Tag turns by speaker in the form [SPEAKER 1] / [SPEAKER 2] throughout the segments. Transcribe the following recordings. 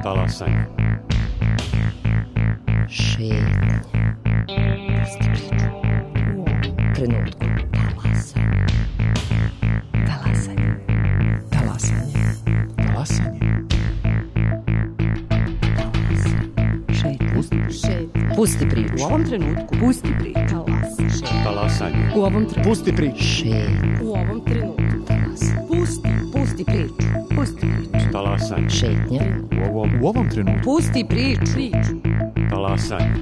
[SPEAKER 1] Talasanje.
[SPEAKER 2] Šetnje. Pusti priču. U ovom trenutku. Talasanje. Talasanje. Talasanje.
[SPEAKER 1] Talasanje.
[SPEAKER 2] Šetnje. Pusti priču.
[SPEAKER 3] U ovom trenutku. Pusti priču.
[SPEAKER 1] Talasanje.
[SPEAKER 3] U ovom trenutku.
[SPEAKER 1] Pusti priču.
[SPEAKER 2] Šetnje.
[SPEAKER 3] U ovom trenutku. Pusti priču. Pusti priču.
[SPEAKER 1] Talasanje.
[SPEAKER 2] Šetnje.
[SPEAKER 1] U ovom trenutku.
[SPEAKER 3] Pusti priču.
[SPEAKER 1] Talasanje.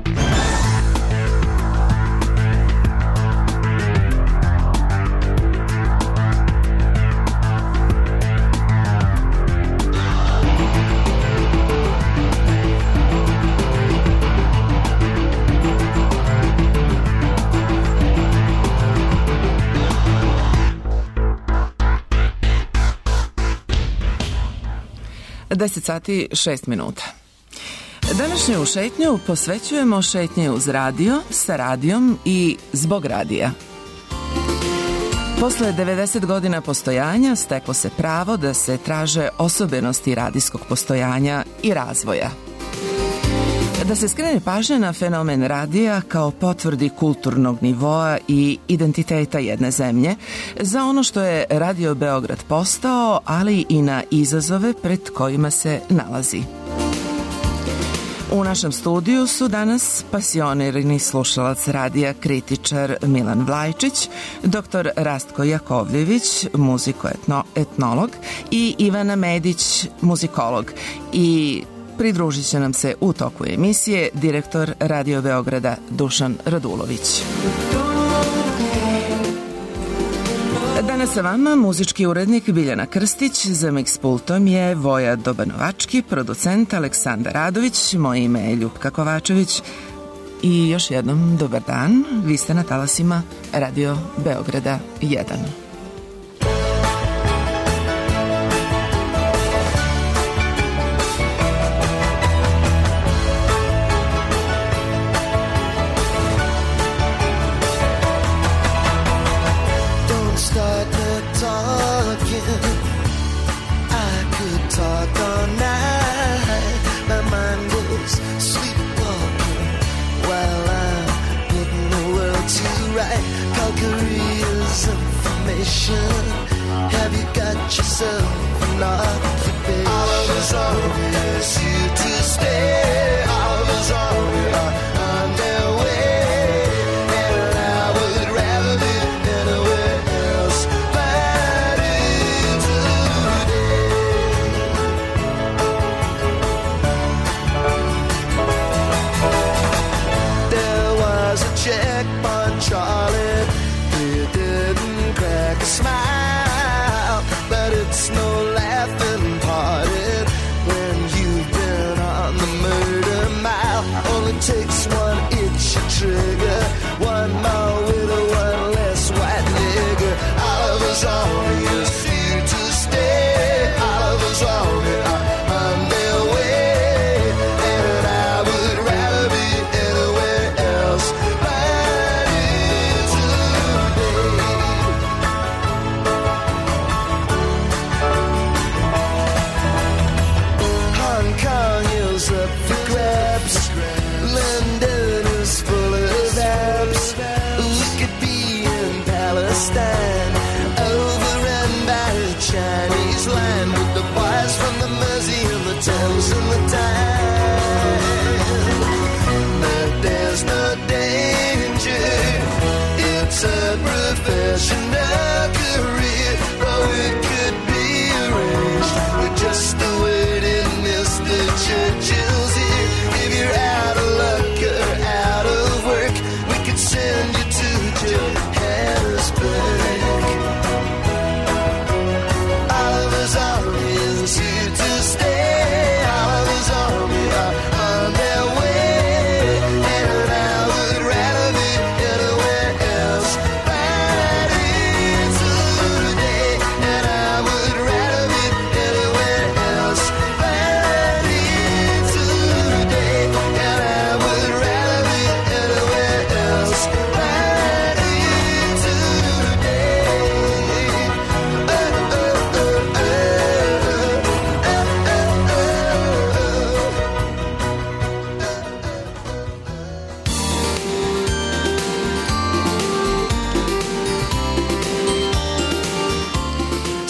[SPEAKER 4] Deset sati 6 minuta. Današnju šetnju posvećujemo šetnje uz radio, sa radijom i zbog radija. Posle 90 godina postojanja steklo se pravo da se traže osobenosti radijskog postojanja i razvoja. Da se skrene pažnja na fenomen radija kao potvrdi kulturnog nivoa i identiteta jedne zemlje, za ono što je Radio Beograd postao, ali i na izazove pred kojima se nalazi. U našem studiju su danas pasionirani slušalac radija, kritičar Milan Vlajčić, dr. Rastko Jakovljević, muziko-etnolog, i Ivana Medić, muzikolog. I pridružit će nam se u toku emisije direktor Radio Beograda Dušan Radulović. Danas sa vama muzički urednik Biljana Krstić, za mix pultom je Voja Dobanovački, producent Aleksandar Radović, moje ime je Ljupka Kovačević i još jednom dobar dan, vi ste na talasima Radio Beograda 1.
[SPEAKER 5] Have you got yourself an occupation? All of us always here to stay. All of us are on their way, and I would rather be anywhere else but in today. There was a checkpoint, Charlie. He didn't crack a smile, but it's no laughing party when you've been on the murder mile. Only takes one itch trigger, one more with one less white nigger. All of us always here to stay. All of us always on their way, and I would rather be anywhere else but in today. Hong Kong is up for grabs. London is full of abs. We could be in Palestine, overrun by a Chinese line, with the boys from the Mersey and the Thames and the Tyne. But there's no danger. It's a professional career, or it could be arranged with just the waiting Mr. Churchill's here. If you're out of luck or out of work, we could send you to Johannesburg. All of us always here to stay. All of us always are on their way, and I would rather be anywhere else but in today. And I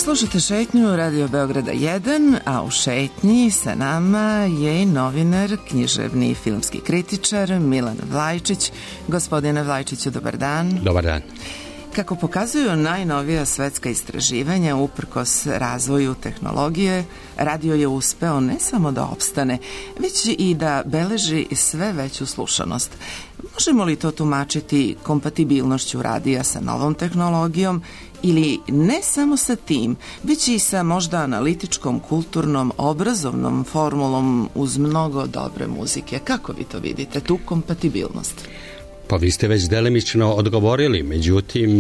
[SPEAKER 4] Slušate Šetnju Radio Beograda 1, a u Šetnji sa nama je i novinar, književni i filmski kritičar Milan Vlajčić. Gospodine Vlajčiću, dobar dan.
[SPEAKER 6] Dobar dan.
[SPEAKER 4] Kako pokazuju najnovija svetska istraživanja, uprkos razvoju tehnologije, radio je uspeo ne samo da opstane, već i da beleži sve veću slušanost. Možemo li to tumačiti kompatibilnošću radija sa novom tehnologijom ili ne samo sa tim, već i sa možda analitičkom, kulturnom, obrazovnom formulom uz mnogo dobre muzike? Kako vi to vidite, tu kompatibilnost?
[SPEAKER 6] Pa vi ste već delimično odgovorili, međutim,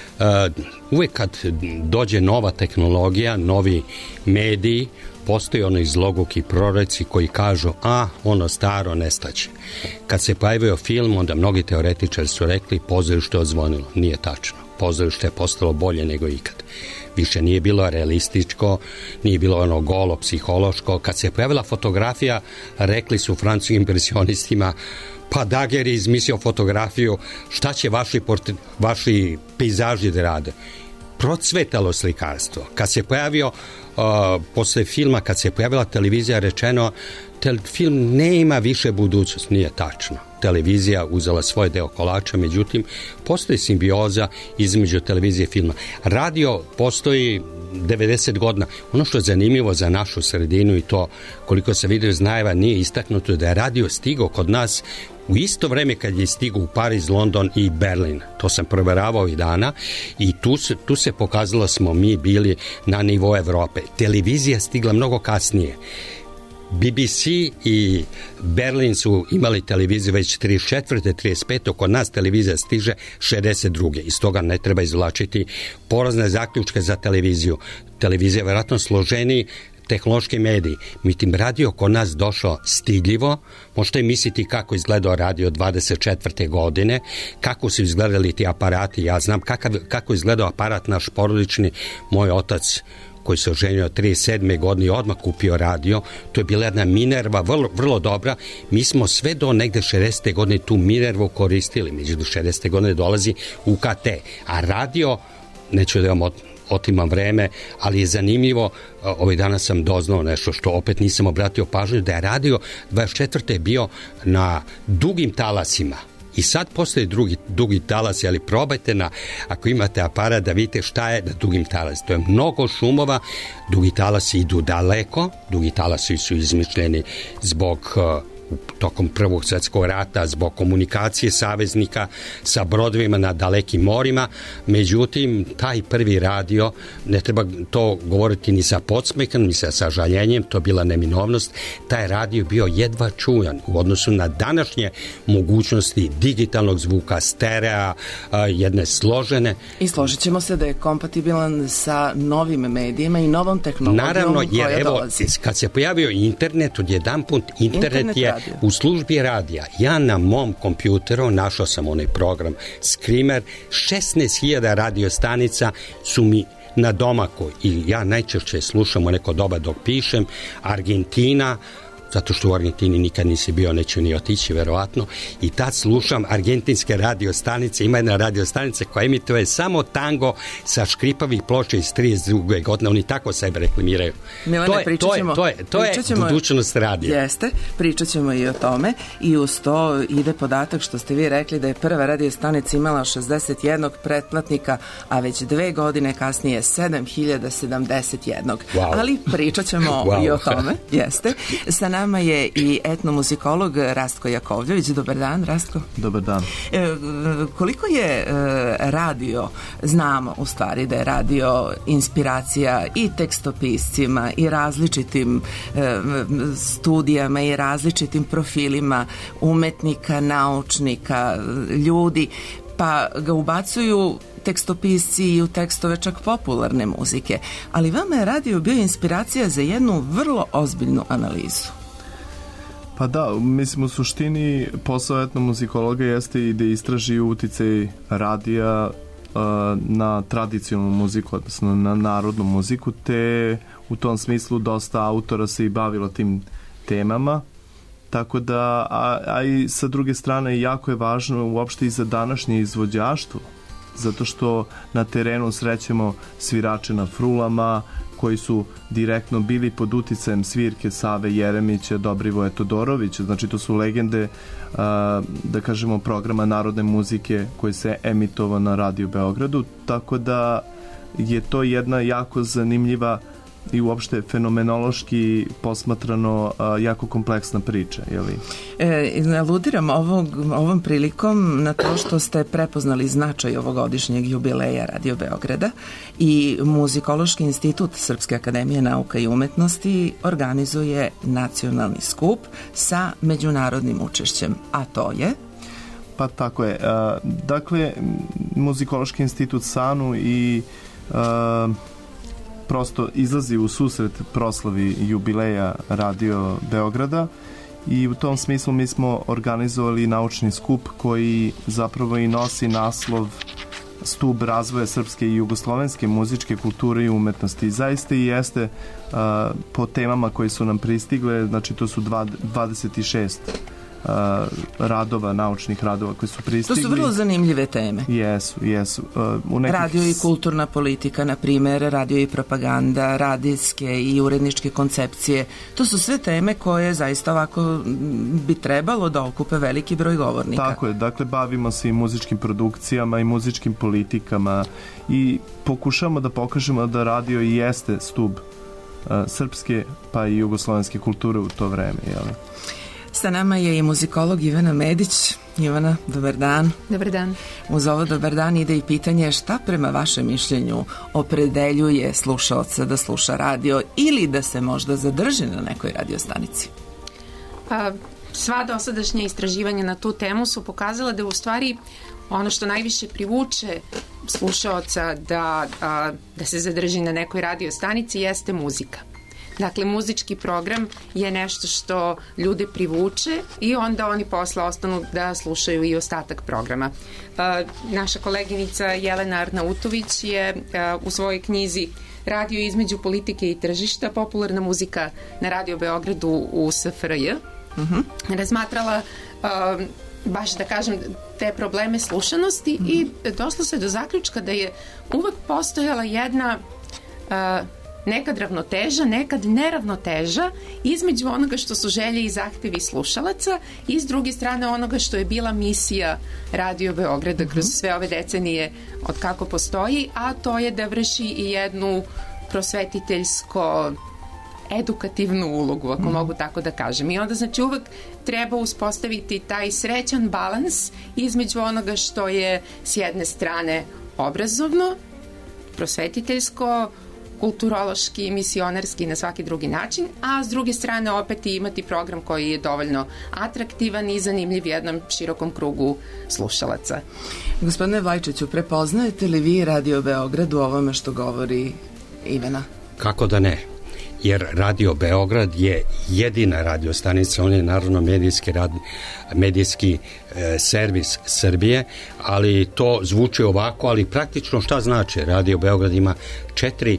[SPEAKER 6] uvek kad dođe nova tehnologija, novi mediji, postoji ono zloguki proroci koji kažu, ono staro nestaće. Kad se pojavio film, onda mnogi teoretičari su rekli, pozorište je odzvonilo. Nije tačno. Pozorište je postalo bolje nego ikad. Više nije bilo realističko, nije bilo ono golo, psihološko. Kad se pojavila fotografija, rekli su francuskim impresionistima, pa Daguerre je izmislio fotografiju, šta će vaši pejzaži da rade? Procvetalo slikarstvo. Kad se pojavio, posle filma, kad se pojavila televizija, rečeno, film ne ima više budućnost. Nije tačno. Televizija uzela svoj deo kolača, međutim, postoji simbioza između televizije i filma. Radio postoji 90 godina. Ono što je zanimljivo za našu sredinu i to koliko se vidio iz najava nije istaknuto da je radio stigao kod nas u isto vreme kad je stigao u Pariz, London i Berlin. To sam proveravao i dana i tu se pokazalo smo mi bili na nivou Evrope. Televizija stigla mnogo kasnije. BBC i Berlin su imali televiziju već 34. 35. Kod nas televizija stiže 62. Iz toga ne treba izvlačiti porazne zaključke za televiziju. Televizija je vjerojatno složeniji tehnološki mediji. Međutim, radio kod nas došao stidljivo. Možete misliti kako izgledao radio 24. godine, kako su izgledali ti aparati. Ja znam kako izgledao aparat naš porodični. Moj otac koji se oženio 37. godine i odmah kupio radio. To je bila jedna Minerva, vrlo dobra. Mi smo sve do negde 60. godine tu Minervu koristili. Međutim, 60. godine dolazi UKT. A radio, neću da vam otimam vreme, ali je zanimljivo, ovih dana sam doznao nešto što opet nisam obratio pažnju, da je radio 24. bio na dugim talasima. I sad postoje dugi talasi, ali probajte ako imate aparat da vidite šta je na dugim talasima. To je mnogo šumova, dugi talasi idu daleko, dugi talasi su izmišljeni zbog tokom Prvog svjetskog rata, zbog komunikacije saveznika sa brodovima na dalekim morima. Međutim, taj prvi radio, ne treba to govoriti ni sa podsmehom, ni sa sažaljenjem, to bila neminovnost, taj radio bio jedva čujan u odnosu na današnje mogućnosti digitalnog zvuka, sterea, jedne složene.
[SPEAKER 4] I složit ćemo se da je kompatibilan sa novim medijima i novom tehnologijom.
[SPEAKER 6] Naravno, jer evo, kad se pojavio internet, odjedanput internet je u službi radija. Ja na mom kompjuteru našao sam onaj program Screamer, 16.000 radiostanica su mi na domaku i ja najčešće slušam u neko doba dok pišem. Argentina, zato što u Argentini nikad nisi bio, neću ni otići verovatno, i tad slušam argentinske radiostanice. Ima jedna radiostanica koja emituje samo tango sa škripavih ploča iz 32. godine, oni tako sebe reklamiraju.
[SPEAKER 4] Milane,
[SPEAKER 6] to je budućnost radija.
[SPEAKER 4] Jeste, pričat ćemo i o tome i uz to ide podatak što ste vi rekli da je prva radiostanica imala 61 pretplatnika, a već 2 godine kasnije 7071.
[SPEAKER 6] Wow.
[SPEAKER 4] Ali pričat ćemo i o tome. Jeste. Sa nama je i etnomuzikolog Rastko Jakovljević. Dobar dan, Rastko.
[SPEAKER 7] Dobar dan.
[SPEAKER 4] Koliko je radio, znamo u stvari da je radio inspiracija i tekstopiscima i različitim studijama i različitim profilima umetnika, naučnika, ljudi, pa ga ubacuju tekstopisci i u tekstove čak popularne muzike. Ali vama je radio bio inspiracija za jednu vrlo ozbiljnu analizu.
[SPEAKER 7] Pa da, mislim u suštini posao etnomuzikologa jeste i da istraži uticaj radija na tradicionalnu muziku, odnosno na narodnu muziku, te u tom smislu dosta autora se i bavilo tim temama. Tako da, a i sa druge strane jako je važno uopšte i za današnje izvođaštvo zato što na terenu srećemo svirače na frulama koji su direktno bili pod uticajem svirke Save Jeremića, Dobrivoja Todorovića, znači to su legende, da kažemo, programa narodne muzike koji se emitovao na Radio Beogradu, tako da je to jedna jako zanimljiva i uopšte fenomenološki posmatrano jako kompleksna priča, je li?
[SPEAKER 4] Aludiram ovom prilikom na to što ste prepoznali značaj ovogodišnjeg jubileja Radio Beograda i Muzikološki institut Srpske akademije nauka i umetnosti organizuje nacionalni skup sa međunarodnim učešćem, a to je?
[SPEAKER 7] Pa tako je. Dakle, Muzikološki institut SANU i prosto izlazi u susret proslavi jubileja Radio Beograda i u tom smislu mi smo organizovali naučni skup koji zapravo i nosi naslov Stub razvoja srpske i jugoslovenske muzičke kulture i umetnosti. I zaista i jeste po temama koji su nam pristigle, znači to su 26 radova, naučnih radova koji su pristigli.
[SPEAKER 4] To su vrlo zanimljive teme.
[SPEAKER 7] Jesu.
[SPEAKER 4] Radio i kulturna politika, na primjer, radio i propaganda, radijske i uredničke koncepcije. To su sve teme koje zaista ovako bi trebalo da okupe veliki broj govornika.
[SPEAKER 7] Tako je, dakle bavimo se i muzičkim produkcijama i muzičkim politikama i pokušamo da pokažemo da radio i jeste stub srpske pa i jugoslovenske kulture u to vreme, jel?
[SPEAKER 4] Sa nama je i muzikolog Ivana Medić. Ivana, dobar dan.
[SPEAKER 3] Dobar dan.
[SPEAKER 4] Uz ovo dobar dan ide i pitanje šta prema vašem mišljenju opredeljuje slušaoca da sluša radio ili da se možda zadrži na nekoj radiostanici?
[SPEAKER 3] Sva dosadašnja istraživanja na tu temu su pokazala da u stvari ono što najviše privuče slušaoca da se zadrži na nekoj radiostanici jeste muzika. Dakle, muzički program je nešto što ljude privuče i onda oni posle ostanu da slušaju i ostatak programa. Naša koleginica Jelena Arnautović je u svojoj knjizi Radio između politike i tržišta, popularna muzika na Radio Beogradu u SFRJ, razmatrala baš da kažem te probleme slušanosti i došlo se do zaključka da je uvek postojala jedna nekad ravnoteža, nekad neravnoteža između onoga što su želje i zahtevi slušalaca i s druge strane onoga što je bila misija Radio Beograda kroz sve ove decenije od kako postoji, a to je da vrši i jednu prosvetiteljsko edukativnu ulogu, ako mogu tako da kažem. I onda znači uvek treba uspostaviti taj srećan balans između onoga što je s jedne strane obrazovno, prosvetiteljsko, kulturološki, misionarski i na svaki drugi način, a s druge strane opet i imati program koji je dovoljno atraktivan i zanimljiv jednom širokom krugu slušalaca.
[SPEAKER 4] Gospodine Vlajčiću, prepoznajete li vi Radio Beograd u ovome što govori Ivana?
[SPEAKER 6] Kako da ne? Jer Radio Beograd je jedina radiostanica, on je naravno medijski servis Srbije, ali to zvuči ovako, ali praktično šta znači? Radio Beograd ima 4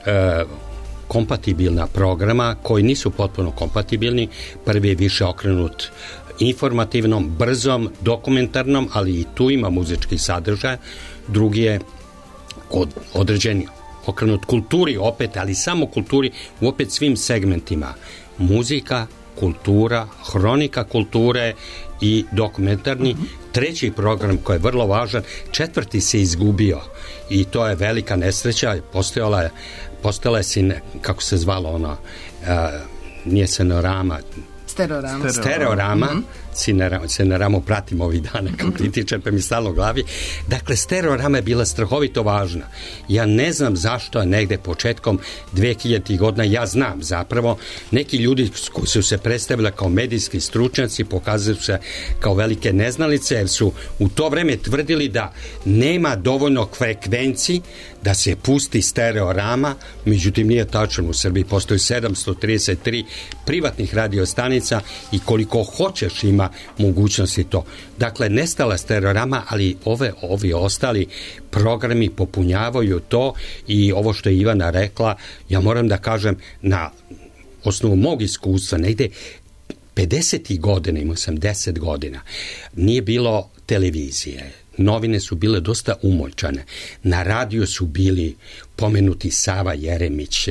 [SPEAKER 6] kompatibilna programa koji nisu potpuno kompatibilni. Prvi je više okrenut informativnom, brzom, dokumentarnom, ali i tu ima muzički sadržaj. Drugi je određeni okrenut kulturi opet, ali samo kulturi u opet svim segmentima. Muzika, kultura, hronika kulture i dokumentarni. Treći program koji je vrlo važan, 4. se izgubio i to je velika nesreća. Postojala je kako se zvalo ono, nije Senorama, Stereorama. Sceneramu pratim ovih dana kao kritičar, pa mi stalo u glavi. Dakle, Stereorama je bila strahovito važna. Ja ne znam zašto je negde početkom 2000. godina, ja znam zapravo, neki ljudi koji su se predstavili kao medijski stručnjaci pokazuju se kao velike neznalice, jer su u to vreme tvrdili da nema dovoljno frekvenciji da se pusti Stereorama, međutim nije tačno. U Srbiji postoji 733 privatnih radiostanica i koliko hoćeš ima mogućnosti to. Dakle, nestala Stereorama, ali ovi ostali programi popunjavaju to i ovo što je Ivana rekla, ja moram da kažem na osnovu mog iskustva, negde 50. godina, imao sam 10 godina, nije bilo televizije, novine su bile dosta umoljčane. Na radiju su bili pomenuti Sava Jeremić,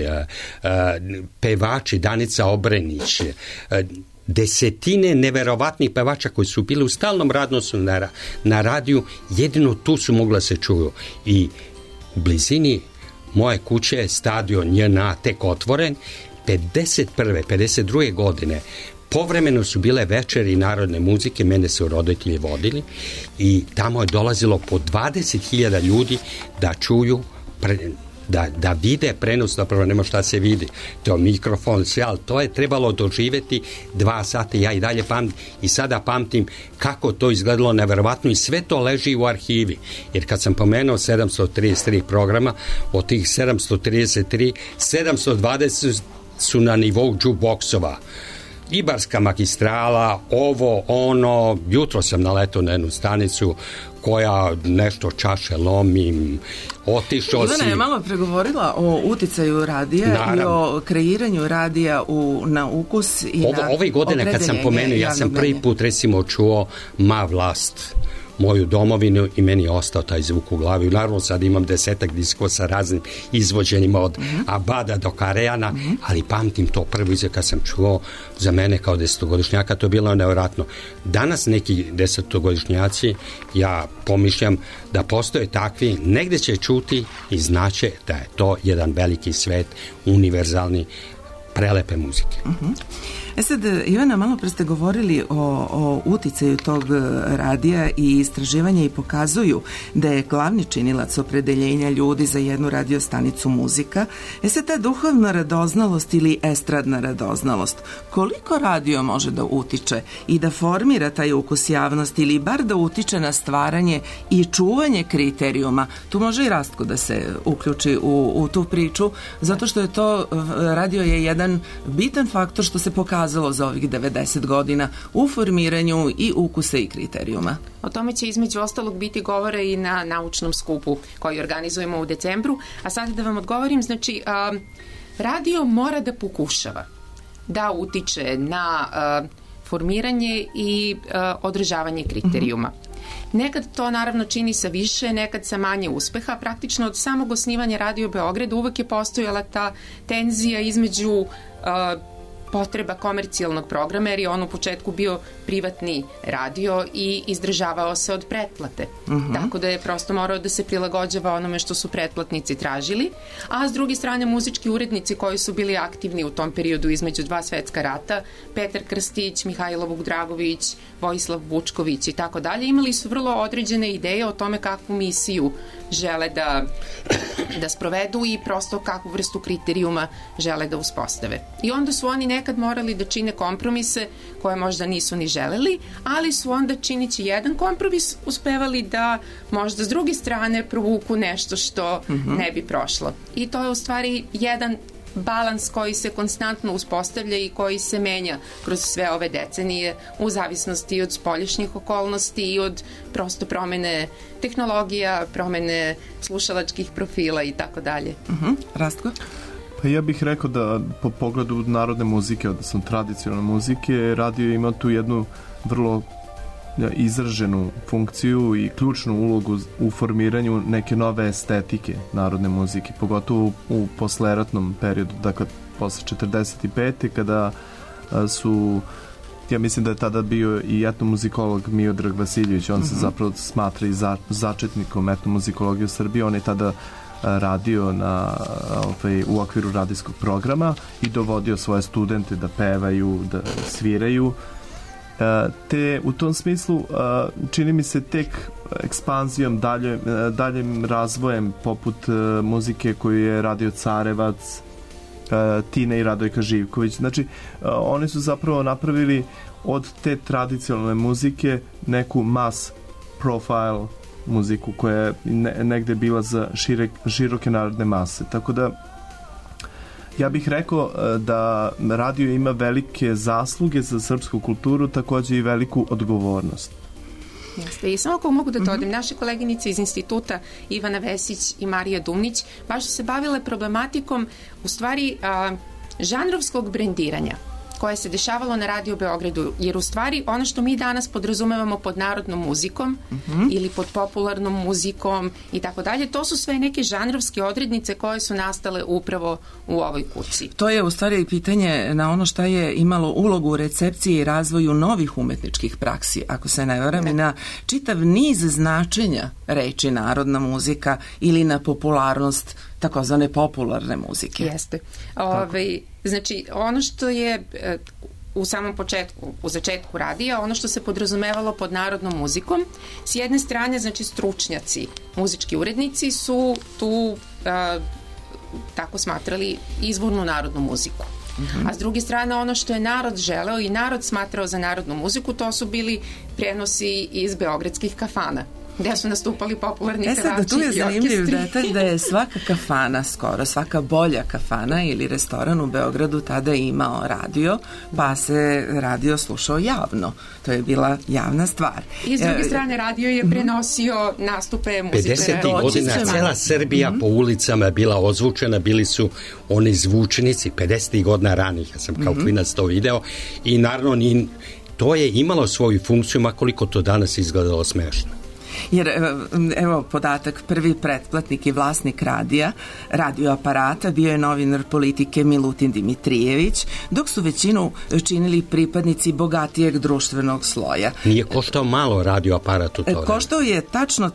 [SPEAKER 6] pevači Danica Obrenić, desetine neverovatnih pevača koji su bili u stalnom radnosu na radiju, jedino tu su mogla se čuju. I blizini moje kuće je stadion JNA tek otvoren. 51. 52. godine povremeno su bile večeri narodne muzike, mene su roditelji vodili i tamo je dolazilo po 20.000 ljudi da čuju, da vide prenos, zapravo nema šta se vidi, to je mikrofon, sve, ali to je trebalo doživeti 2 sata, ja i dalje pamtim i sada pamtim kako to izgledalo neverovatno i sve to leži u arhivi, jer kad sam pomenuo 733 programa, od tih 733, 720 su na nivou jukeboxova, Ibarska magistrala, ovo, ono, jutro sam naletao na jednu stanicu koja nešto čaše lomim, otišao si...
[SPEAKER 4] Ivana je malo pregovorila o uticaju radija i o kreiranju radija na ukus i na opredeljenje.
[SPEAKER 6] Ove godine kad sam pomenuo, ja sam prvi put recimo čuo Ma vlast, moju domovinu i meni je ostao taj zvuk u glavi. Naravno sad imam 10 diskova sa raznim izvođenjima od Abada do Karejana, ali pamtim to prvo kad sam čuo, za mene kao 10-godišnjaka to je bilo nevjerojatno. Danas neki 10-godišnjaci, ja pomišljam da postoje takvi, negde će čuti i znaće da je to jedan veliki svet, univerzalni, prelepe muzike.
[SPEAKER 4] Sad, Ivana, malo pre ste govorili o uticaju tog radija i istraživanja i pokazuju da je glavni činilac opredeljenja ljudi za jednu radiostanicu muzika. Sad, ta duhovna radoznalost ili estradna radoznalost, koliko radio može da utiče i da formira taj ukus javnosti ili bar da utiče na stvaranje i čuvanje kriterijuma? Tu može i Rastko da se uključi u tu priču, zato što je to, radio je jedan bitan faktor što se pokazalo za ovih 90 godina u formiranju i ukusa i kriterijuma.
[SPEAKER 3] O tome će između ostalog biti govora i na naučnom skupu koji organizujemo u decembru. A sad da vam odgovorim, znači radio mora da pokušava da utiče na formiranje i održavanje kriterijuma. Nekad to naravno čini sa više, nekad sa manje uspeha. Praktično od samog osnivanja Radio Beograda uvek je postojala ta tenzija između potreba komercijalnog programa, jer je on u početku bio privatni radio i izdržavao se od pretplate. Tako da je prosto morao da se prilagođava onome što su pretplatnici tražili, a s druge strane muzički urednici koji su bili aktivni u tom periodu između 2 svetska rata, Petar Krstić, Mihajlo Vukdragović, Vojislav Vučković i tako dalje, imali su vrlo određene ideje o tome kakvu misiju žele da sprovedu i prosto kakvu vrstu kriterijuma žele da uspostave. I onda su oni nekad morali da čine kompromise koje možda nisu ni želeli, ali su onda činići jedan kompromis uspevali da možda s druge strane provuku nešto što ne bi prošlo. I to je u stvari jedan balans koji se konstantno uspostavlja i koji se menja kroz sve ove decenije u zavisnosti od spoljašnjih okolnosti i od prosto promene tehnologija, promene slušalačkih profila i tako dalje.
[SPEAKER 4] Rastko?
[SPEAKER 7] Pa ja bih rekao da po pogledu narodne muzike, odnosno tradicionalne muzike, radio ima tu jednu vrlo izraženu funkciju i ključnu ulogu u formiranju neke nove estetike narodne muzike, pogotovo u posleratnom periodu, dakle posle 45. kada su, ja mislim da je tada bio i etnomuzikolog Miodrag Vasiljević, on se zapravo smatra i začetnikom etnomuzikologije u Srbiji, on je tada radio u okviru radijskog programa i dovodio svoje studente da pevaju, da sviraju. Te u tom smislu čini mi se tek ekspanzijom, daljim razvojem poput muzike koju je radio Carevac, Tina i Radojka Živković. Znači, oni su zapravo napravili od te tradicionalne muzike neku mass profile muziku koja je negde bila za široke narodne mase. Tako da ja bih rekao da radio ima velike zasluge za srpsku kulturu, takođe i veliku odgovornost.
[SPEAKER 3] Jeste. I samo ako mogu da dodam, naše koleginice iz instituta Ivana Vesić i Marija Dumnić baš su se bavile problematikom u stvari žanrovskog brendiranja. koje se dešavalo na Radio Beogradu, jer u stvari ono što mi danas podrazumevamo pod narodnom muzikom ili pod popularnom muzikom i tako dalje, to su sve neke žanrovske odrednice koje su nastale upravo u ovoj kući.
[SPEAKER 4] To je u stvari pitanje na ono šta je imalo ulogu u recepciji i razvoju novih umetničkih praksi, ako se ne varam, i na čitav niz značenja reči narodna muzika ili na popularnost takozvane popularne muzike.
[SPEAKER 3] Jeste. Znači, ono što je u samom početku, u začetku radija, ono što se podrazumevalo pod narodnom muzikom, s jedne strane, znači, stručnjaci, muzički urednici su tu tako smatrali izvornu narodnu muziku. A s druge strane, ono što je narod želeo i narod smatrao za narodnu muziku, to su bili prenosi iz beogradskih kafana, gde su nastupali popularni pevači i orkestri.
[SPEAKER 4] Tu je zanimljiv detalj da je svaka kafana, skoro svaka bolja kafana ili restoran u Beogradu tada imao radio, pa se radio slušao javno. To je bila javna stvar.
[SPEAKER 3] I s druge strane, radio je prenosio nastupe muzikara.
[SPEAKER 6] 50. godina cela Srbija po ulicama bila ozvučena, bili su oni zvučnici, 50. godina ranih, ja sam kao klinac to video, i naravno to je imalo svoju funkciju, makoliko to danas izgledalo smešno.
[SPEAKER 4] Jer, evo podatak, prvi pretplatnik i vlasnik radioaparata bio je novinar politike Milutin Dimitrijević, dok su većinu činili pripadnici bogatijeg društvenog sloja.
[SPEAKER 6] Nije koštao malo radioaparat u to vreme.
[SPEAKER 4] Koštao je tačno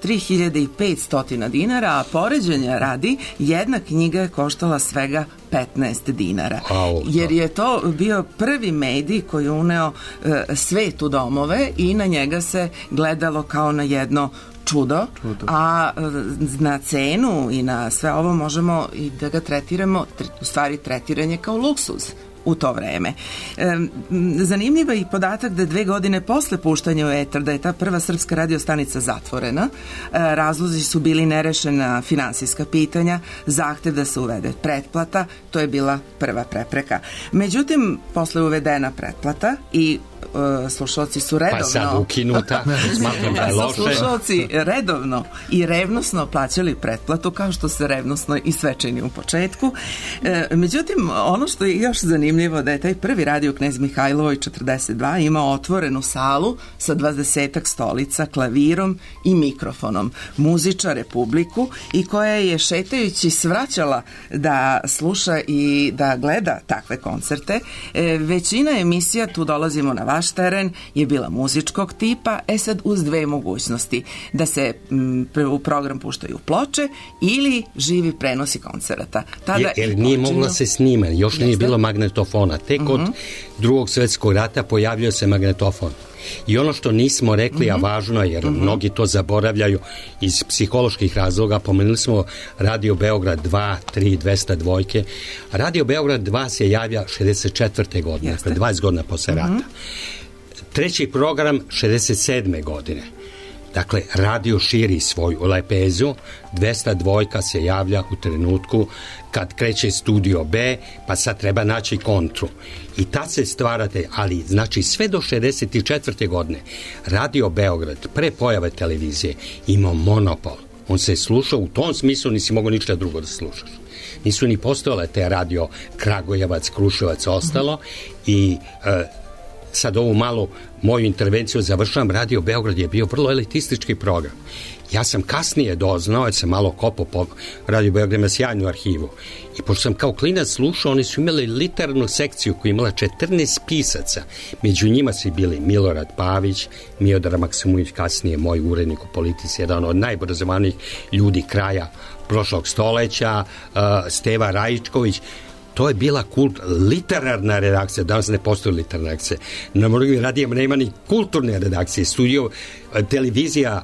[SPEAKER 4] 3500 dinara, a poređenja radi, jedna knjiga je koštala svega 15 dinara. Jer je to bio prvi medij koji je uneo svet u domove i na njega se gledalo kao na jedno čudo, a na cenu i na sve ovo možemo i da ga tretiramo, u stvari tretiranje kao luksuz u to vreme. Zanimljiva je i podatak da 2 godine posle puštanja u etar da je ta prva srpska radiostanica zatvorena. Razlozi su bili nerešena finansijska pitanja, zahtev da se uvede pretplata, to je bila prva prepreka. Međutim, posle uvedena pretplata i slušalci su redovno...
[SPEAKER 6] Pa sad ukinuta, smatram da je loše.
[SPEAKER 4] Slušalci redovno i revnosno plaćali pretplatu, kao što se revnosno i sve čini u početku. Međutim, ono što je još zanimljivo da je taj prvi radio Knez Mihajlovoj 42 imao otvorenu salu sa 20 stolica, klavirom i mikrofonom, muzičare, publiku, i koja je šetajući svraćala da sluša i da gleda takve koncerte. Većina emisija, tu dolazimo na vaš teren, je bila muzičkog tipa, sad uz 2 mogućnosti, da se u program puštaju ploče ili živi prenosi koncerata.
[SPEAKER 6] Jer nije mogla se snima, još nije bilo magnetofona. Tek od Drugog svjetskog rata pojavljio se magnetofon. I ono što nismo rekli, a važno je, jer mnogi to zaboravljaju iz psiholoških razloga, pomenuli smo Radio Beograd 2, 3, 202. Radio Beograd 2 se javlja 64. godine, dakle 20 godina posle rata. Treći program 67. godine. Dakle, radio širi svoju lepezu, 202 se javlja u trenutku kad kreće Studio B, pa sad treba naći kontru. I tad se stvarate, ali znači sve do 64. godine Radio Beograd, pre pojave televizije, imao monopol. On se slušao, u tom smislu nisi mogao ništa drugo da slušaš. Nisu ni postojale te radio Kragujevac, Kruševac, ostalo i sad ovu malu moju intervenciju završavam. Radio Beograd je bio vrlo elitistički program. Ja sam kasnije doznao, jer sam malo kopao po Radio Beograd, ima sjajnu arhivu. I pošto sam kao klinac slušao, oni su imali literarnu sekciju koja imala 14 pisaca. Među njima su bili Milorad Pavić, Miodar Maksimović, kasnije moj urednik u Politici, jedan od najobrazovanijih ljudi kraja prošlog stoleća, Steva Rajičković. To je bila literarna redakcija, danas ne postoji literarna redakcija. Na mnogim radijama nema ni kulturne redakcije. Studio, televizija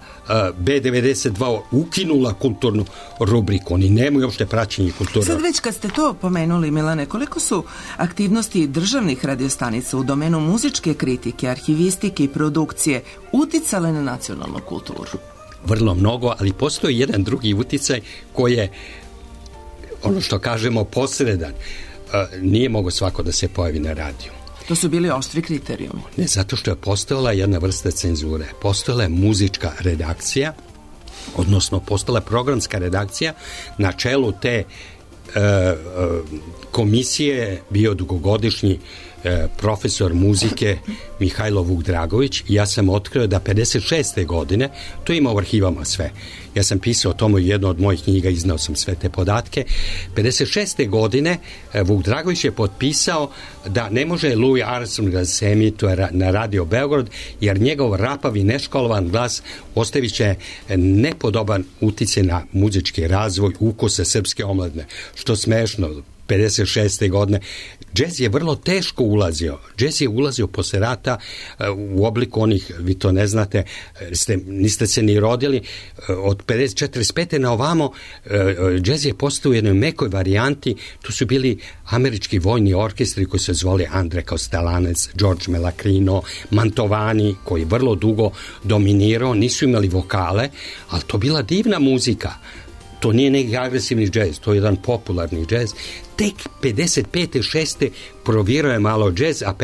[SPEAKER 6] B92 ukinula kulturnu rubriku. Oni nemaju uopšte praćenje kulture.
[SPEAKER 4] Sad već kad ste to pomenuli, Milane, koliko su aktivnosti državnih radiostanica u domenu muzičke kritike, arhivistike i produkcije uticale na nacionalnu kulturu?
[SPEAKER 6] Vrlo mnogo, ali postoji jedan drugi uticaj koji je, ono što kažemo, posredan. Nije mogo svako da se pojavi na radiju.
[SPEAKER 4] To su bili oštri kriterijumi.
[SPEAKER 6] Ne, zato što je postojala jedna vrsta cenzure. Postojala je muzička redakcija, odnosno postojala je programska redakcija. Na čelu te komisije bio dugogodišnji profesor muzike Mihajlo Vuk-Dragović i ja sam otkrio da 56. godine, to ima u arhivama sve, ja sam pisao o tomu jednu od mojih knjiga, iznao sam sve te podatke. 56. godine Vuk-Dragović je potpisao da ne može Louis Armstrong da se emituje na Radio Beograd, jer njegov rapav i neškolovan glas ostavit će nepodoban uticaj na muzički razvoj ukose srpske omladine. Što smešno, 56. godine. Džez je vrlo teško ulazio. Džez je ulazio posle rata u obliku onih, vi to ne znate, niste se ni rodili, od 45. na ovamo džez je postao u jednoj mekoj varijanti. Tu su bili američki vojni orkestri koji se zvali Andre Kostelanec, George Melakrino, Mantovani, koji vrlo dugo dominirao, nisu imali vokale, ali to bila divna muzika. To nije neki agresivni džez, to je jedan popularni džez. Tek 55. 6. provirao je malo džez, a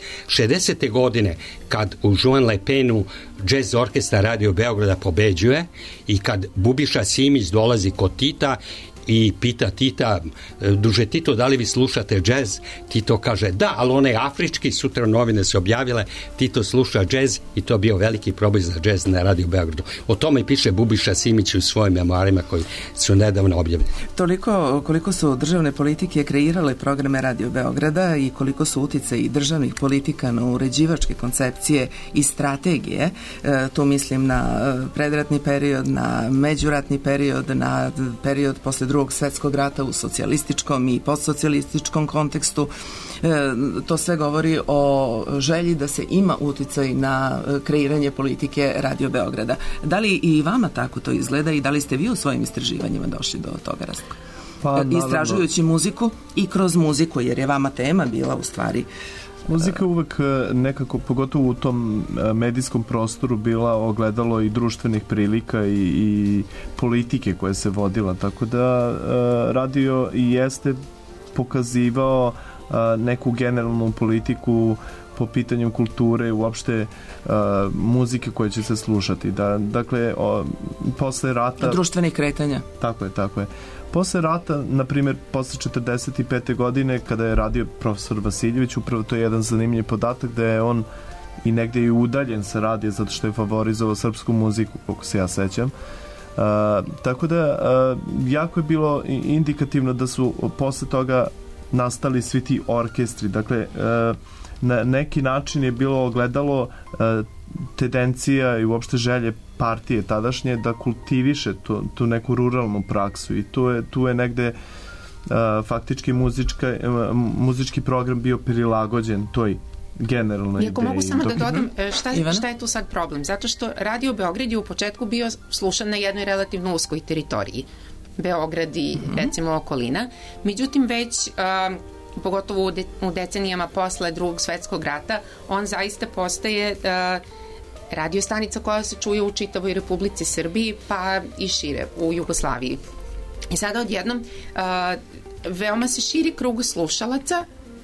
[SPEAKER 6] 60. godine kad u Joan Lepenu džez orkestra Radio Beograda pobeđuje i kad Bubiša Simić dolazi kod Tita i pita Tita, druže Tito, da li vi slušate džez? Tito kaže da, ali on je afrički, sutra novine se objavile, Tito sluša džez i to bio veliki proboj za džez na Radio Beogradu. O tome piše Bubiša Simić u svojim memoarima koji su nedavno objavljeni.
[SPEAKER 4] Toliko koliko su državne politike kreirale programe Radio Beograda i koliko su utice i državnih politika na uređivačke koncepcije i strategije, tu mislim na predratni period, na međuratni period, na period posle Drugog svjetskog rata u socijalističkom i postsocijalističkom kontekstu. To sve govori o želji da se ima uticaj na kreiranje politike Radio Beograda. Da li i vama tako to izgleda i da li ste vi u svojim istraživanjima došli do toga, Rastko?
[SPEAKER 7] Pa,
[SPEAKER 4] istražujući muziku i kroz muziku, jer je vama tema bila u stvari.
[SPEAKER 7] Muzika uvek nekako, pogotovo u tom medijskom prostoru, bila ogledalo i društvenih prilika i politike koje se vodila, tako da radio i jeste pokazivao neku generalnu politiku po pitanju kulture i uopšte muzike koje će se slušati. Dakle, posle rata...
[SPEAKER 4] Društvenih kretanja.
[SPEAKER 7] Tako je. Posle rata, na primjer, posle 45. godine, kada je radio profesor Vasiljević, upravo to je jedan zanimljiv podatak da je on i negdje i udaljen sa radija zato što je favorizovao srpsku muziku, koliko se ja sećam. Tako da, jako je bilo indikativno da su posle toga nastali svi ti orkestri. Dakle, na neki način je bilo ogledalo tendencija i uopšte želje partije tadašnje da kultiviše tu neku ruralnu praksu i tu je negde faktički muzički program bio prilagođen toj generalnoj ideji.
[SPEAKER 3] Iako mogu samo da dodam šta je tu sad problem, zato što Radio Beograd je u početku bio slušan na jednoj relativno uskoj teritoriji, Beograd i recimo okolina, međutim već pogotovo u decenijama posle Drugog svjetskog rata on zaista postaje radio stanica koja se čuje u čitavoj Republici Srbiji pa i šire u Jugoslaviji. I sada odjednom veoma se širi krug slušalaca,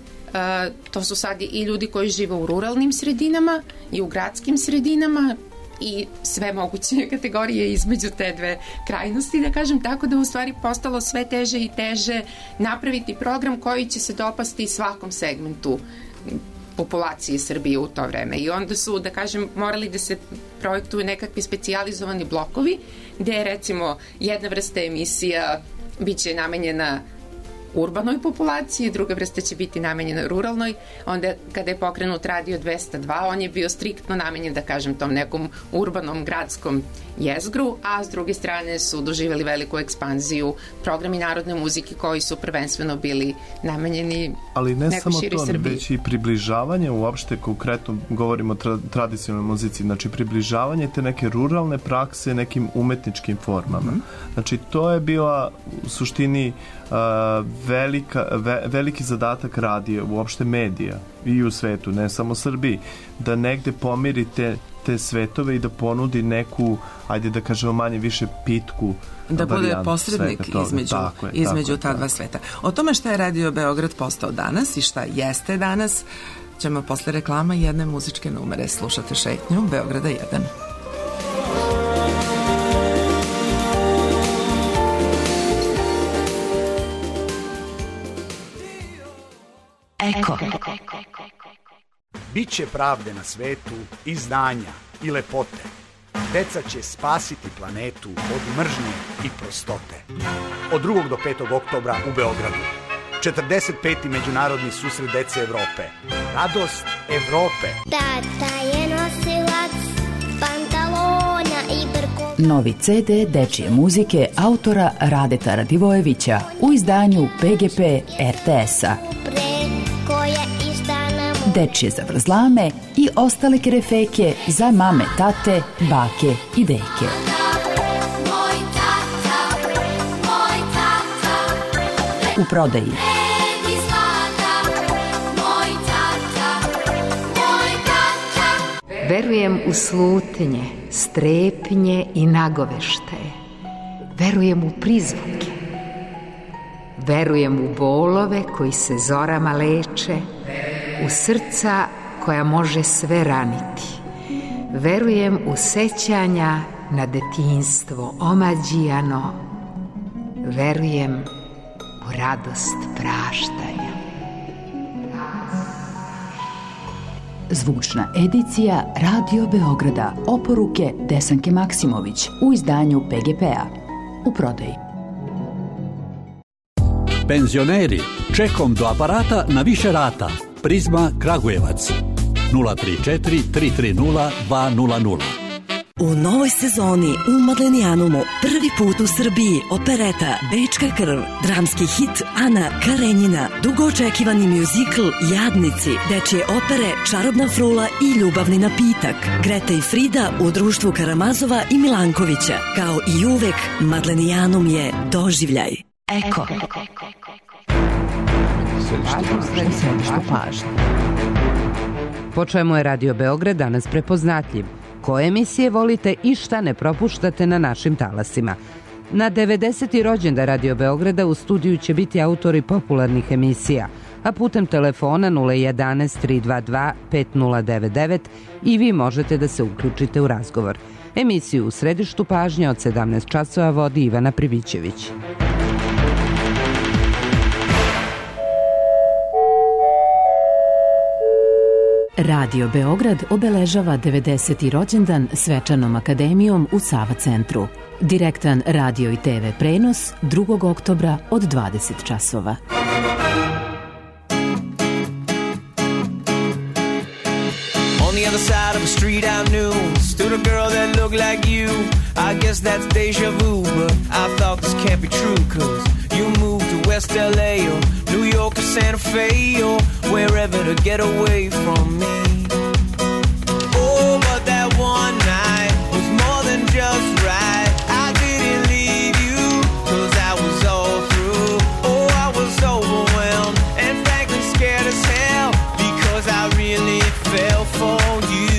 [SPEAKER 3] to su sad i ljudi koji žive u ruralnim sredinama i u gradskim sredinama i sve moguće kategorije između te dve krajnosti, da kažem, tako da u stvari postalo sve teže i teže napraviti program koji će se dopasti svakom segmentu populacije Srbije u to vreme. I onda su, da kažem, morali da se projektuju nekakvi specijalizovani blokovi, gde je recimo jedna vrsta emisija biće namenjena urbanoj populaciji, druga vrsta će biti namenjena ruralnoj. Onda kada je pokrenut Radio 202, on je bio striktno namenjen, da kažem, tom nekom urbanom gradskom jezgru, a s druge strane su doživjeli veliku ekspanziju programi narodne muzike koji su prvenstveno bili namenjeni nekoj širi Srbiji. Ali ne samo to, već i približavanje, uopšte konkretno govorimo o tradicionalnoj muzici, znači približavanje te neke ruralne prakse nekim umetničkim formama. Znači to je bila u suštini veliki zadatak radija, uopšte medija i u svetu, ne samo Srbiji, da negde pomiri te svetove i da ponudi neku, ajde da kažemo manje više pitku
[SPEAKER 4] da bude posrednik između ta dva sveta. O tome šta je Radio Beograd postao danas i šta jeste danas ćemo posle reklama jedne muzičke numere. Slušate Šetnju Beograda 1.
[SPEAKER 2] Eko.
[SPEAKER 8] Biće pravde na svetu i znanja i lepote. Deca će spasiti planetu od mržnje i prostote. Od 2. do 5. oktobra u Beogradu. 45. međunarodni susret dece Evrope. Radost Evrope.
[SPEAKER 9] Tata je nosilac pantalona i brko.
[SPEAKER 10] Novi CD dečije muzike autora Radeta Radivojevića u izdanju PGP RTS-a. Dečije zavrzlame i ostale kerefeke za mame, tate, bake i deke. U prodaji.
[SPEAKER 2] Verujem u slutnje, strepnje i nagoveštaje. Verujem u prizvuke. Verujem u bolove koji se zorama leče, u srca koja može sve raniti. Verujem u sećanja na detinjstvo omađijano. Verujem u radost praštanja.
[SPEAKER 10] Zvučna edicija Radio Beograda. Oporuke Desanke Maksimović u izdanju PGP-a. U prodaji.
[SPEAKER 11] Penzioneri, čekom do aparata na više rata. Prizma Kragujevac 034 330 200.
[SPEAKER 12] U novoj sezoni u Madlenijanumu prvi put u Srbiji opereta Bečka krv, dramski hit Ana Karenjina, dugo očekivani mjuzikl Jadnici, dečje opere Čarobna frula i Ljubavni napitak, Greta i Frida u društvu Karamazova i Milankovića. Kao i uvek, Madlenijanum je doživljaj. Eko.
[SPEAKER 13] Središtu pažnje. Po čemu je Radio Beograd danas prepoznatljiv? Koje emisije volite i šta ne propuštate na našim talasima? Na 90. rođendan Radio Beograda u studiju će biti autori popularnih emisija, a putem telefona 011 322 5099 i vi možete da se uključite u razgovor. Emisiju u središtu pažnje od 17 časova vodi Ivana Pribićević.
[SPEAKER 10] Radio Beograd obeležava 90. rođendan svečanom akademijom u Sava centru. Direktan radio i TV prenos 2. oktobra od 20 časova.
[SPEAKER 5] On the other side of the street I knew stood a girl that looked like you. I guess that's deja vu, but I thought this can't be true, 'cause you moved to West LA or New York or Santa Fe or wherever to get away from me. Oh, but that one night was more than just right. I didn't leave you 'cause I was all through. Oh, I was overwhelmed and frankly scared as hell because I really fell for you.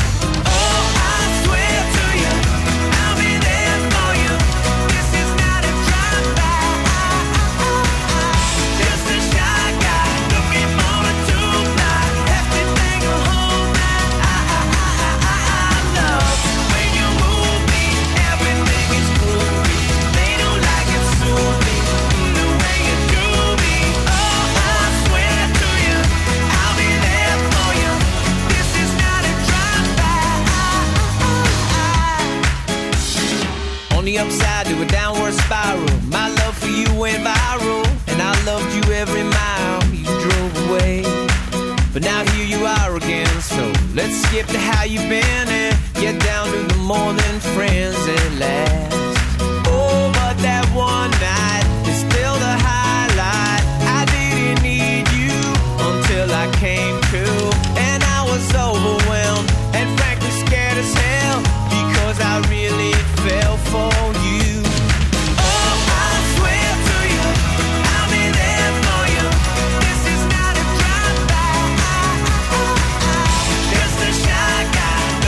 [SPEAKER 5] Upside to a downward spiral. My love for you went viral, and I loved you every mile you drove away. But now here you are again, so let's skip to how you've been and get down to the more than friends at last. Oh, but that one night is still the highlight. I didn't need you until I came to, and I was overwhelmed and frankly scared as hell because I really fell for you. Oh, I swear to you, I'll be there for you. This is not a drive-by. Just a shy guy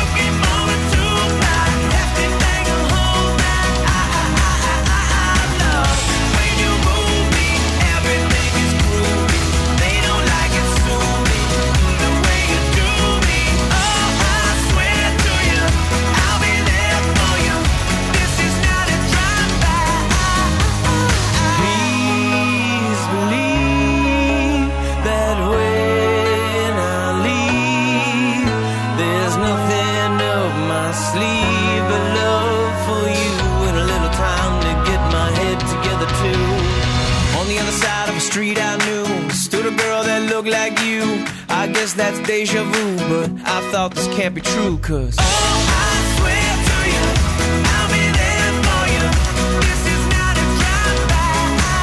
[SPEAKER 5] street I knew stood a girl that looked like you. I guess that's deja vu, but I thought this can't be true, 'cause I swear to you, I'll be there for you. This is not a drive-by.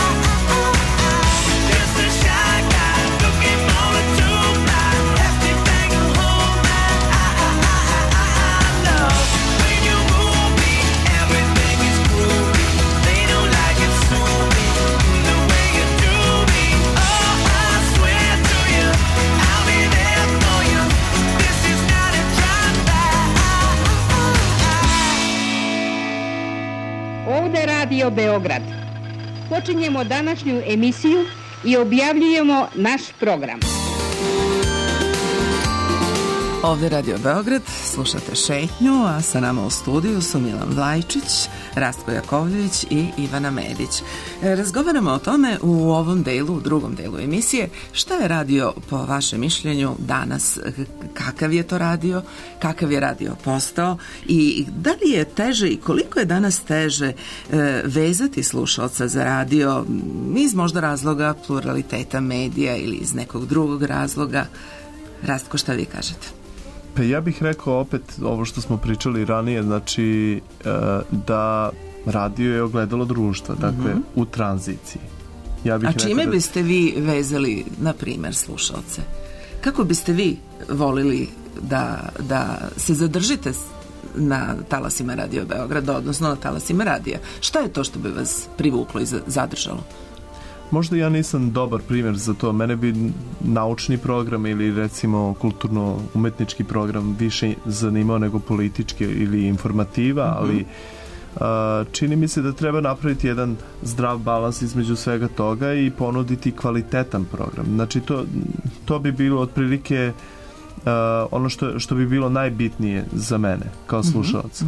[SPEAKER 5] Just a shy guy looking for a two-fly. Hefty thing to hold my I love when you move me. Everything is groovy. They don't like it, sue me the way you do me. Oh, I swear to you, I'll be there for you. This is not a drive-by.
[SPEAKER 14] Ovde Radio Beograd. Počinjemo današnju emisiju i objavljujemo naš program.
[SPEAKER 4] Ovde Radio Beograd, slušate Šetnju, a sa nama u studiju su Milan Vlajčić, Rastko Jakovljević i Ivana Medić. Razgovaramo o tome u ovom delu, u drugom delu emisije, šta je radio po vašem mišljenju danas, kakav je to radio, kakav je radio postao i da li je teže i koliko je danas teže vezati slušalca za radio iz možda razloga pluraliteta medija ili iz nekog drugog razloga. Rastko, šta vi kažete?
[SPEAKER 7] Pa ja bih rekao opet ovo što smo pričali ranije, znači da radio je ogledalo društva, dakle u tranziciji. Ja bih
[SPEAKER 4] A čime biste vi vezali, na primer, slušalce? Kako biste vi volili da se zadržite na talasima Radio Beograda, odnosno na talasima radija? Šta je to što bi vas privuklo i zadržalo?
[SPEAKER 7] Možda ja nisam dobar primjer za to. Mene bi naučni program ili recimo kulturno-umetnički program više zanimao nego politički ili informativa, ali čini mi se da treba napraviti jedan zdrav balans između svega toga i ponuditi kvalitetan program. Znači to bi bilo otprilike ono što bi bilo najbitnije za mene kao slušalac.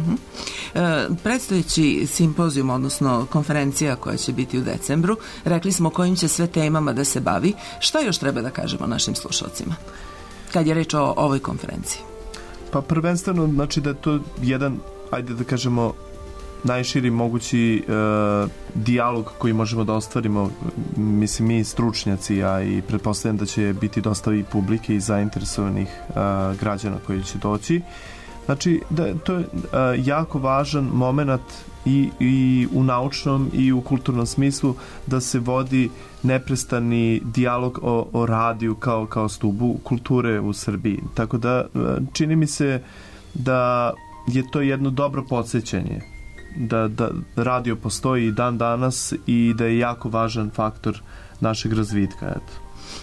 [SPEAKER 4] Predstojeći simpozijum, odnosno konferencija koja će biti u decembru, rekli smo kojim će sve temama da se bavi. Šta još treba da kažemo našim slušalcima kad je reč o ovoj konferenciji?
[SPEAKER 7] Pa prvenstveno, znači da je to jedan, ajde da kažemo, najširi mogući dijalog koji možemo da ostvarimo, mislim, mi stručnjaci, a i pretpostavljam da će biti dosta i publike i zainteresovanih građana koji će doći. Znači, da to je jako važan moment i u naučnom i u kulturnom smislu da se vodi neprestani dijalog o radiju kao stubu kulture u Srbiji. Tako da čini mi se da je to jedno dobro podsjećanje da radio postoji i dan danas i da je jako važan faktor našeg razvitka. Eto.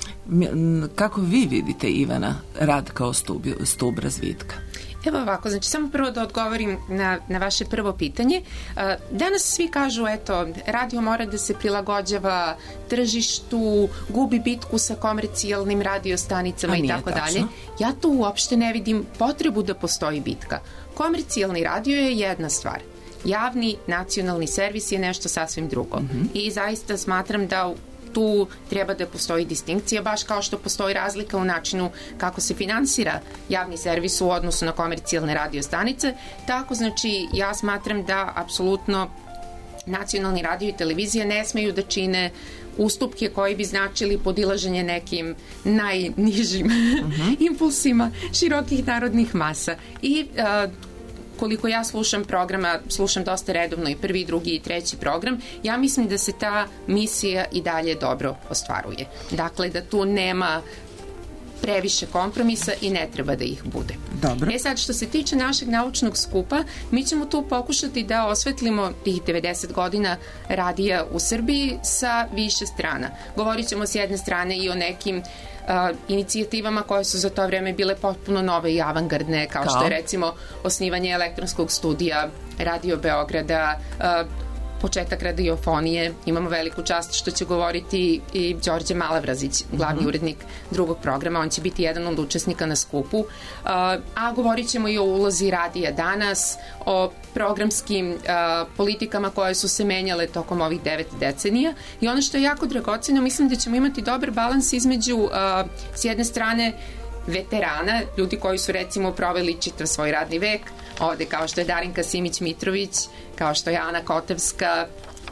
[SPEAKER 4] Kako vi vidite, Ivana, rad kao stub razvitka?
[SPEAKER 3] Evo ovako, znači samo prvo da odgovorim na vaše prvo pitanje. Danas svi kažu, eto, radio mora da se prilagođava tržištu, gubi bitku sa komercijalnim radiostanicama i tako dalje. Ja tu uopšte ne vidim potrebu da postoji bitka. Komercijalni radio je jedna stvar. Javni nacionalni servis je nešto sasvim drugo. I zaista smatram da tu treba da postoji distinkcija, baš kao što postoji razlika u načinu kako se finansira javni servis u odnosu na komercijalne radiostanice. Tako, znači, ja smatram da apsolutno nacionalni radio i televizija ne smeju da čine ustupke koji bi značili podilaženje nekim najnižim impulsima širokih narodnih masa. I koliko ja slušam programa, slušam dosta redovno i prvi, drugi i treći program, ja mislim da se ta misija i dalje dobro ostvaruje. Dakle, da tu nema previše kompromisa i ne treba da ih bude.
[SPEAKER 4] Dobro.
[SPEAKER 3] Sad, što se tiče našeg naučnog skupa, mi ćemo tu pokušati da osvetlimo tih 90 godina radija u Srbiji sa više strana. Govorit ćemo s jedne strane i o nekim inicijativama koje su za to vreme bile potpuno nove i avangardne, kao što je recimo osnivanje elektronskog studija Radio Beograda, početak radiofonije. Imamo veliku čast što će govoriti i Đorđe Malavrazić, glavni urednik drugog programa. On će biti jedan od učesnika na skupu. A govorit ćemo i o ulozi radija danas, o programskim politikama koje su se menjale tokom ovih 9 decenija. I ono što je jako dragoceno, mislim da ćemo imati dobar balans između s jedne strane veterana, ljudi koji su recimo proveli čitav svoj radni vek ovde, kao što je Darinka Simić-Mitrović, kao što je Ana Kotevska,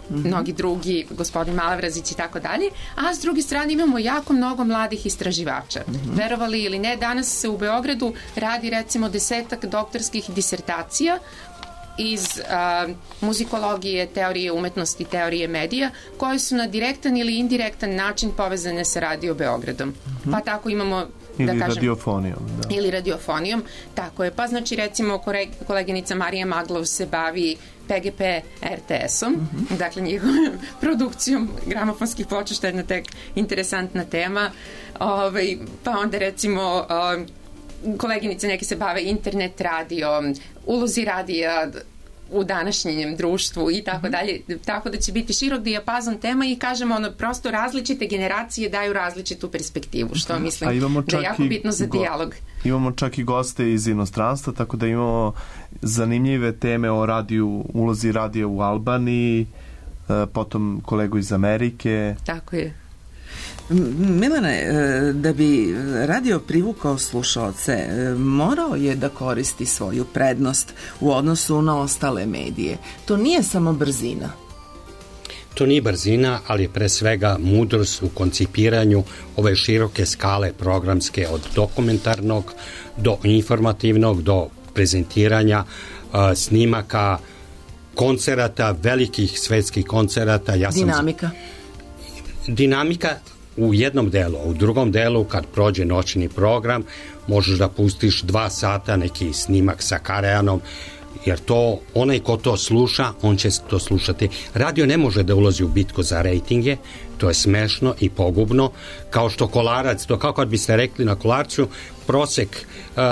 [SPEAKER 3] mnogi drugi, gospodin Malavrazić i tako dalje, a s druge strane imamo jako mnogo mladih istraživača. Verovali ili ne, danas se u Beogradu radi recimo 10 doktorskih disertacija iz muzikologije, teorije umetnosti, teorije medija, koje su na direktan ili indirektan način povezane sa Radio Beogradom. Pa tako imamo
[SPEAKER 7] radiofonijom. Da.
[SPEAKER 3] Ili radiofonijom, tako je. Pa znači recimo koleginica Marija Maglov se bavi PGP RTS-om, dakle njihovom produkcijom gramofonskih ploča, što je jedna tek interesantna tema. Pa onda recimo koleginice neke se bave internet radijom, ulozi radija u današnjem društvu i tako dalje, tako da će biti širok dijapazon tema i kažemo prosto različite generacije daju različitu perspektivu, što mislim da je jako bitno za dijalog.
[SPEAKER 7] Imamo čak i goste iz inostranstva, tako da imamo zanimljive teme o ulozi radija u Albaniji, potom kolegu iz Amerike.
[SPEAKER 3] Tako je.
[SPEAKER 4] Milane, da bi radio privukao slušaoce, morao je da koristi svoju prednost u odnosu na ostale medije. To nije samo brzina.
[SPEAKER 6] To nije brzina, ali pre svega mudrost u koncipiranju ove široke skale programske, od dokumentarnog do informativnog, do prezentiranja snimaka, koncerata, velikih svetskih koncerata. Dinamika u jednom delu, a u drugom delu kad prođe noćni program možeš da pustiš 2 sata neki snimak sa Karajanom, jer to, onaj ko to sluša, on će to slušati. Radio ne može da ulazi u bitku za rejtinge, to je smešno i pogubno, kao što Kolarac, to kao kad biste rekli na Kolarcu, prosek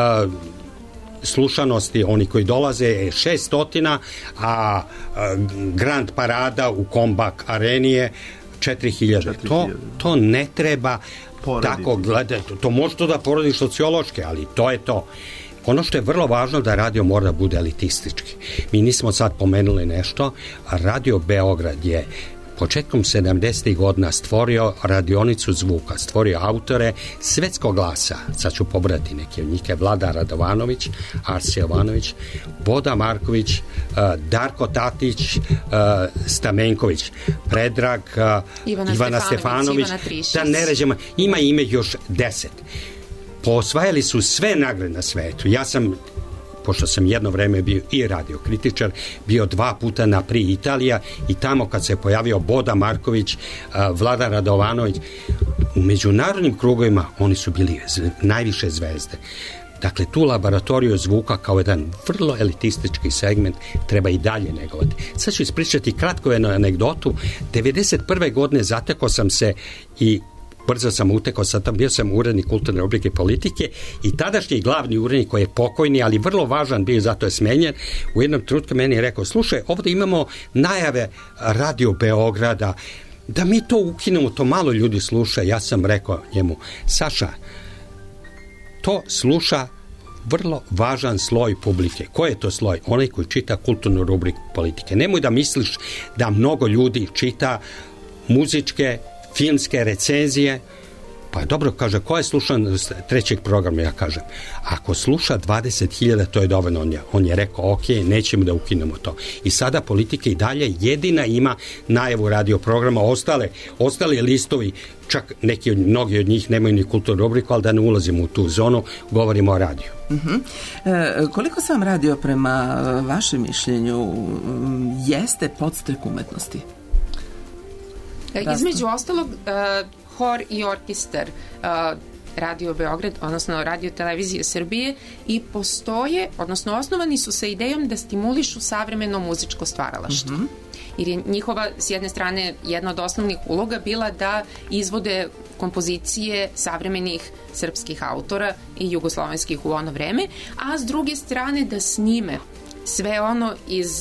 [SPEAKER 6] slušanosti, oni koji dolaze je 600, a Grand Parada u Kombak areni je 4000. To ne treba tako gledati. To može to da porodi sociološke, ali to je to. Ono što je vrlo važno da radio mora da bude elitistički. Mi nismo sad pomenuli nešto, a Radio Beograd je početkom 70. godina stvorio radionicu zvuka, stvorio autore svetskog glasa. Sad ću pobrati neke od njih, Vlada Radovanović, Arsi Jovanović, Boda Marković, Darko Tatić, Stamenković, Predrag, Ivana Stefanović, da ne ređemo, ima ime još 10. Osvajali su sve nagrade na svetu. Ja sam, pošto sam jedno vreme bio i radiokritičar, bio 2 puta na Pri Italija i tamo kad se pojavio Boda Marković, Vlada Radovanović, u međunarodnim krugovima oni su bili najviše zvezde. Dakle, tu laboratoriju zvuka kao jedan vrlo elitistički segment treba i dalje negovati. Sad ću ispričati kratko jednu anegdotu. 91. godine zatekao sam se i brzo sam utekao, bio sam urednik kulturne rubrike politike i tadašnji glavni urednik koji je pokojni, ali vrlo važan bio, zato je smenjen, u jednom trenutku meni je rekao, slušaj, ovdje imamo najave Radio Beograda, da mi to ukinemo, to malo ljudi sluša. Ja sam rekao njemu, Saša, to sluša vrlo važan sloj publike. Ko je to sloj? Onaj koji čita kulturnu rubriku politike. Nemoj da misliš da mnogo ljudi čita muzičke, filmske recenzije. Pa dobro, kaže, ko je slušan trećeg programa? Ja kažem, ako sluša 20.000, to je dovoljno. On je rekao, ok, nećemo da ukinemo to. I sada politika i dalje jedina ima najavu radio programa. Ostali listovi, čak mnogi od njih nemaju ni kulturnu rubriku, ali da ne ulazimo u tu zonu, govorimo o radiju.
[SPEAKER 4] Koliko sam radio prema vašem mišljenju jeste podstrek umetnosti?
[SPEAKER 3] Između ostalog, hor i orkestar Radio Beograd, odnosno Radio Televizije Srbije, i postoje, odnosno osnovani su sa idejom da stimulišu savremeno muzičko stvaralaštvo. Jer je njihova, s jedne strane, jedna od osnovnih uloga bila da izvode kompozicije savremenih srpskih autora i jugoslovenskih u ono vreme, a s druge strane da snime sve ono iz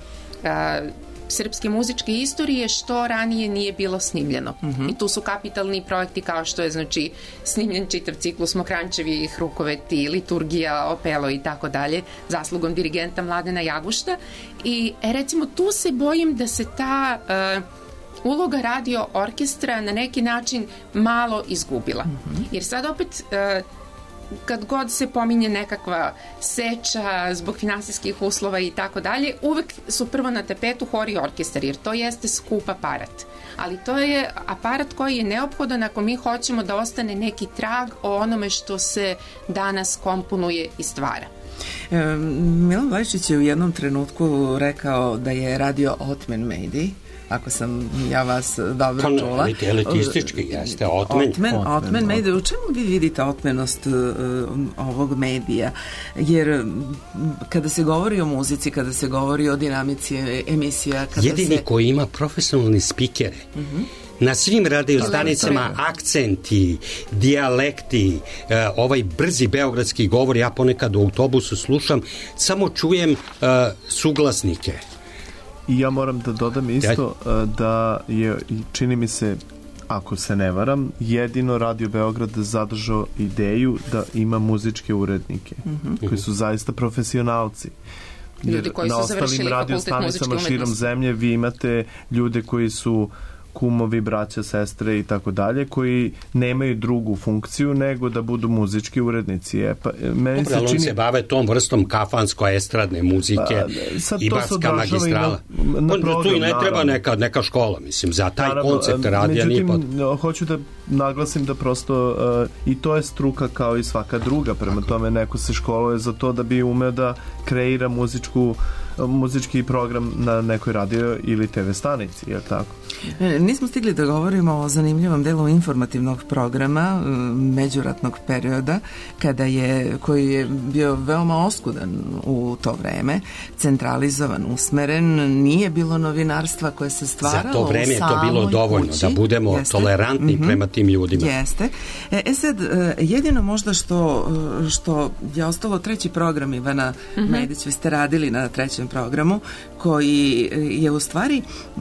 [SPEAKER 3] srpske muzičke istorije što ranije nije bilo snimljeno. I tu su kapitalni projekti kao što je, znači, snimljen čitav ciklus Mokrančevih rukoveti, liturgija, opelo i tako dalje, zaslugom dirigenta Mladena Jagušta. I recimo tu se bojim da se ta uloga radio orkestra na neki način malo izgubila. Jer sad opet kad god se pominje nekakva seča zbog finansijskih uslova i tako dalje, uvek su prvo na tapetu hor i orkestar, jer to jeste skup aparat. Ali to je aparat koji je neophodan ako mi hoćemo da ostane neki trag o onome što se danas komponuje i stvara.
[SPEAKER 4] Milan Vlajčić je u jednom trenutku rekao da je radio Otmen medij, ako sam ja vas dobro čula.
[SPEAKER 6] Elitistički jeste,
[SPEAKER 4] Otmen medij. U čemu vi vidite otmenost ovog medija? Jer kada se govori o muzici, kada se govori o dinamici emisija...
[SPEAKER 6] Jedini koji ima profesionalni spikere, na svim radio stanicama akcenti, dijalekti, ovaj brzi beogradski govor, ja ponekad u autobusu slušam, samo čujem suglasnike.
[SPEAKER 7] I ja moram da dodam isto da je, čini mi se, ako se ne varam, jedino Radio Beograd zadržao ideju da ima muzičke urednike koji su zaista profesionalci.
[SPEAKER 3] Ljudi koji su završili fakultet muzičke umetnosti.
[SPEAKER 7] Širom zemlje vi imate ljude koji su kumovi, braća, sestre i tako dalje, koji nemaju drugu funkciju nego da budu muzički urednici. Meni se
[SPEAKER 6] čini... on se bave tom vrstom kafansko-estradne muzike i barska magistrala. Tu i ne treba neka škola, mislim, za taj koncept radija nije potrebno.
[SPEAKER 7] Hoću da naglasim da prosto i to je struka kao i svaka druga, prema tome neko se školuje za to da bi umeo da kreira muzički program na nekoj radio ili TV stanici, je li tako?
[SPEAKER 4] Nismo stigli da govorimo o zanimljivom delu informativnog programa međuratnog perioda, koji je bio veoma oskudan u to vreme, centralizovan, usmeren, nije bilo novinarstva koje se stvaralo u samoj kući.
[SPEAKER 6] Za to vreme je to bilo dovoljno, da budemo tolerantni prema tim ljudima.
[SPEAKER 4] Jeste. Sad, jedino možda što je ostalo treći program Ivana Medić, vi ste radili na trećem programu, koji je u stvari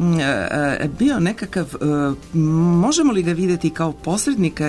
[SPEAKER 4] bio nekakav, možemo li ga vidjeti kao posrednika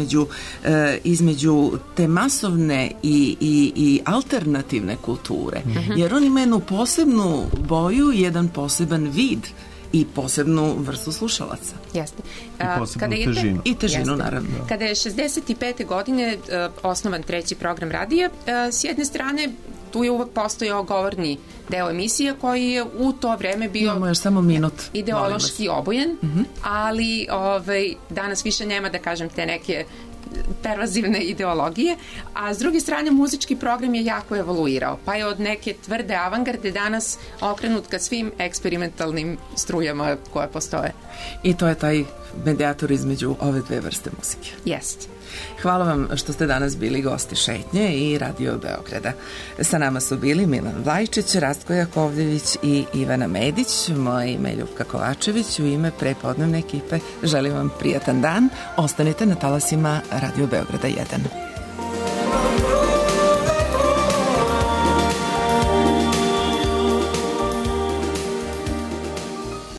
[SPEAKER 4] između te masovne i alternativne kulture, jer on ima jednu posebnu boju, jedan poseban vid i posebnu vrstu slušalaca.
[SPEAKER 3] Jeste.
[SPEAKER 7] I posebnu težinu.
[SPEAKER 4] I težinu, naravno.
[SPEAKER 3] Kada je 65. godine osnovan treći program radija, s jedne strane tu je uvek postojao govorni deo emisije koji je u to vreme bio
[SPEAKER 4] još samo minut,
[SPEAKER 3] ideološki obojen, ali danas više nema, da kažem, te neke pervazivne ideologije, a s druge strane muzički program je jako evoluirao, pa je od neke tvrde avangarde danas okrenut ka svim eksperimentalnim strujama koje postoje.
[SPEAKER 4] I to je taj medijator između ove dve vrste muzike.
[SPEAKER 3] Jest.
[SPEAKER 4] Hvala vam što ste danas bili gosti Šetnje i Radio Beograda. Sa nama su bili Milan Vlajčić, Rastko Jakovljević i Ivana Medić. Moje ime je Ljupka Kovačević. U ime prepodnevne ekipe želim vam prijatan dan. Ostanite na talasima Radio Beograda 1.